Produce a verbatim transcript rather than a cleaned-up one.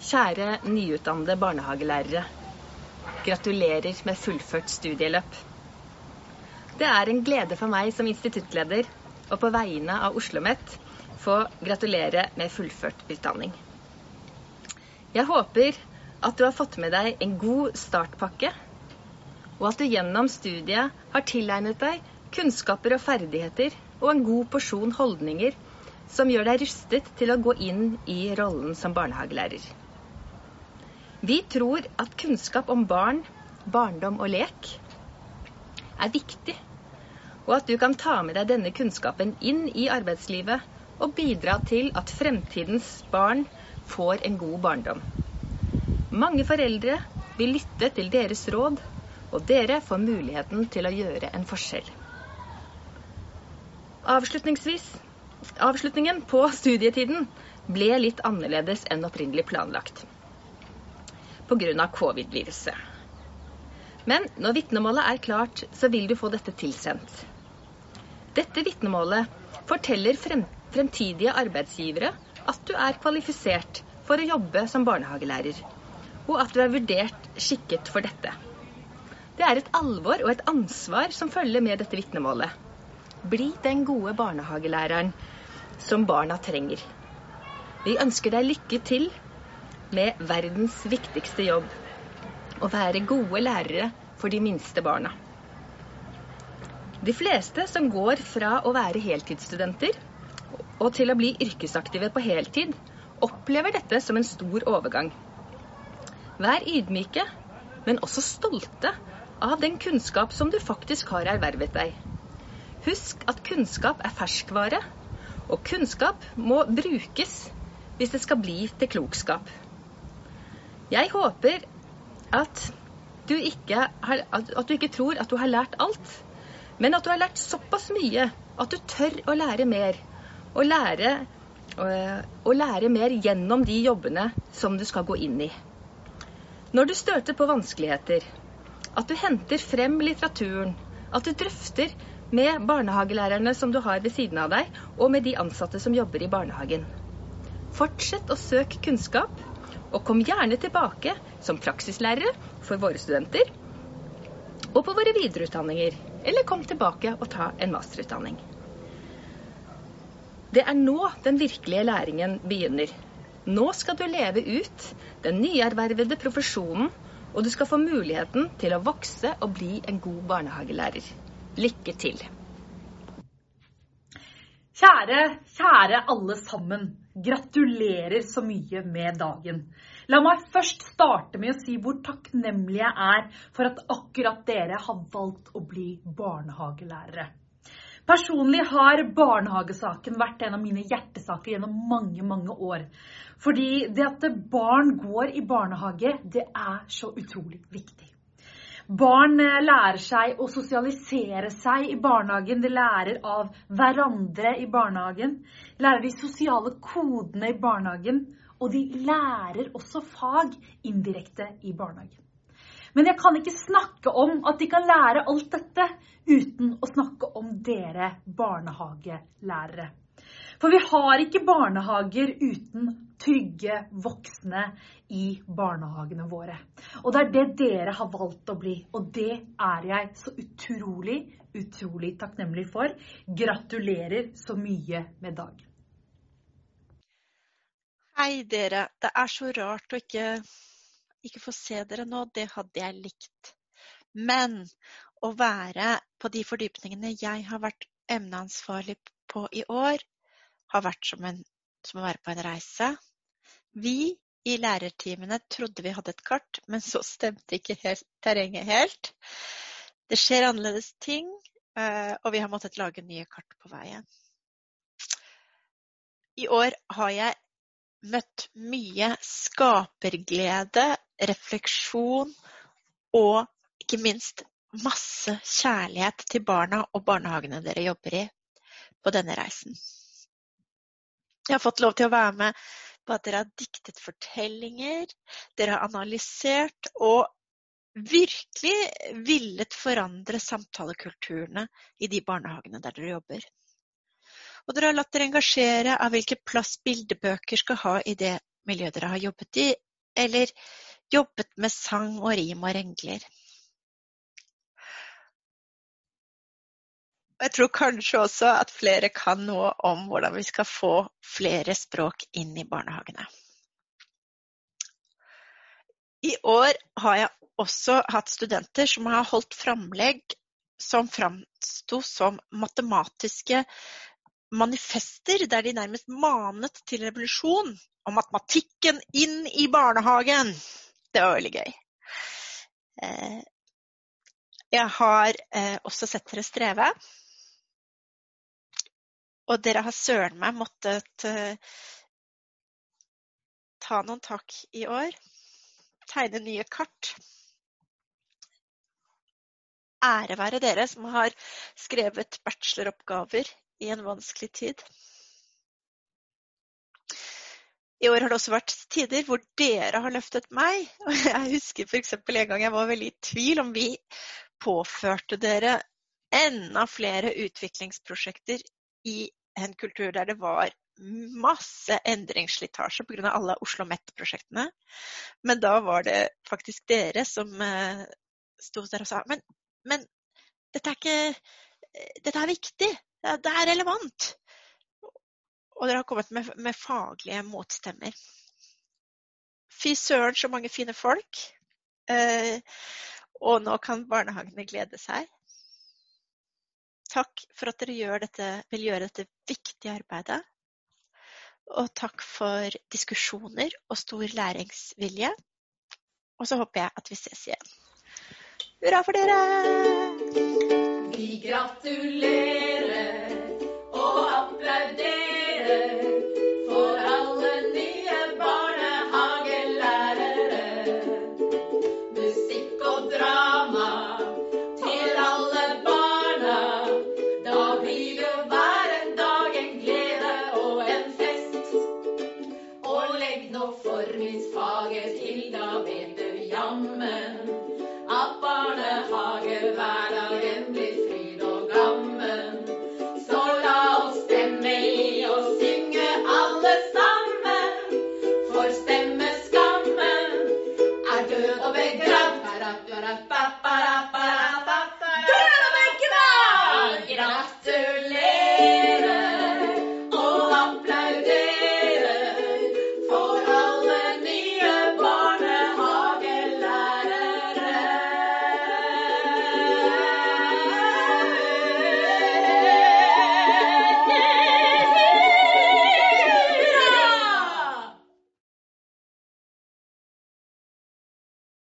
Kjære nyutdannede barnehagelærere, gratulerer med fullført studieløp. Det er en glede for meg som instituttleder, og på vegne av OsloMet, få gratulere med fullført utdanning. Jeg håper at du har fått med deg en god startpakke, og at du gjennom studiet har tilegnet deg kunnskaper og ferdigheter og en god porsjon holdninger som gjør deg rustet til å gå inn i rollen som barnehagelærer. Vi tror at kunnskap om barn, barndom og lek er viktig, og at du kan ta med deg denne kunnskapen inn i arbeidslivet og bidra til at fremtidens barn får en god barndom. Mange foreldre vil lytte til deres råd, og dere får muligheten til å gjøre en forskjell. Avslutningsvis, avslutningen på studietiden ble litt annerledes enn opprinnelig planlagt, på grunn av covid-viruset. Men når vitnemålet er klart, så vil du få dette tilsendt. Dette vitnemålet forteller frem, fremtidige arbeidsgivere at du er kvalifisert for å jobbe som barnehagelærer, og at du er vurdert skikket for dette. Det er et alvor og et ansvar som følger med dette vitnemålet. Bli den gode barnehagelæreren som barna trenger. Vi ønsker deg lykke til med verdens viktigste jobb, å være gode lærere for de minste barna. De fleste som går fra å være heltidsstudenter og til å bli yrkesaktive på heltid, opplever dette som en stor overgang. Vær ydmyke, men også stolte av den kunnskap som du faktisk har ervervet deg. Husk at kunnskap er ferskvare, og kunnskap må brukes hvis det skal bli til klokskap. Jeg håper at du, ikke har, at du ikke tror at du har lært alt, men at du har lært såpass mye at du tør å lære mer, og lære, og lære mer gjennom de jobbene som du skal gå inn i. Når du støter på vanskeligheter, at du henter frem litteraturen, at du drøfter med barnehagelærerne som du har ved siden av deg, og med de ansatte som jobber i barnehagen. Fortsett å søke kunnskap, og kom gjerne tilbake som praksislærere for våre studenter, og på våre videreutdanninger, eller kom tilbake og ta en masterutdanning. Det er nå den virkelige læringen begynner. Nå skal du leve ut den nyervervede profesjonen, og du skal få muligheten til å vokse og bli en god barnehagelærer. Lykke til! Kjære, kjære alle sammen, gratulerer så mye med dagen. La meg først starte med å si hvor takknemlig jeg er for at akkurat dere har valgt å bli barnehagelærere. Personlig har barnehagesaken vært en av mine hjertesaker gjennom mange, mange år. Fordi det at barn går i barnehage, det er så utrolig viktig. Barn lærer seg å sosialisere seg i barnehagen, de lærer av hverandre i barnehagen, lærer de sosiale kodene i barnehagen, og de lærer også fag indirekte i barnehagen. Men jeg kan ikke snakke om at de kan lære alt dette uten å snakke om dere barnehagelærere. For vi har ikke barnehager uten trygge voksne i barnehagene våre. Og det er det dere har valgt å bli, og det er jeg så utrolig, utrolig takknemlig for. Gratulerer så mye med dagen. Hei dere, det er så rart å ikke, ikke få se dere nå, det hadde jeg likt. Men å være på de fordypningene jeg har vært emneansvarlig på i år, har vært som, en, som å være på en reise. Vi i lærerteamene trodde vi hadde et kart, men så stemte ikke helt, terrenget helt. Det skjer annerledes ting, og vi har måttet lage nye kart på veien. I år har jeg møtt mye skaperglede, refleksjon og ikke minst masse kjærlighet til barna og barnehagene dere jobber i på denne reisen. Jeg har fått lov til å være med på at dere har diktet fortellinger, dere har analysert og virkelig villet forandre samtalekulturene i de barnehagene der dere jobber. Og dere har latt dere engasjere av hvilken plass bildebøker skal ha i det miljøet dere har jobbet i, eller jobbet med sang og rim og rengler. Jeg tror kanskje også at flere kan noe om hvordan vi skal få flere språk inn i barnehagene. I år har jeg også hatt studenter som har holdt framlegg som framstod som matematiske manifester, der de nærmest manet til revolusjon om matematikken inn i barnehagen. Det var veldig gøy. Jeg har også sett dere streve, og dere har søren meg måttet ta noen tak i år, tegne nye kart. Ære være dere som har skrevet bacheloroppgaver i en vanskelig tid. I år har det også vært tider hvor dere har løftet meg. Og jeg husker for eksempel en gang jeg var veldig i tvil om vi påførte dere enda flere utviklingsprosjekter i en kultur der det var masse endringsslitasje på grunn av alle Oslo Met-prosjektene. Men da var det faktisk dere som stod der og sa, men, men dette er ikke, dette er viktig, det er relevant. Og dere har kommet med, med faglige motstemmer. Fy søren, så mange fine folk. Eh, og nå kan barnehagene glede seg. Takk for at dere gjør dette, vil gjøre dette viktige arbeidet. Og takk for diskusjoner og stor læringsvilje. Og så håper jeg at vi ses igjen. Hurra for dere! Vi gratulerer og applauderer for alle nye barnehagelærere. Musikk og drama til alle barna. Da blir jo hver en dag en glede og en fest. Og legg nå formingsfaget til, da vet du jammen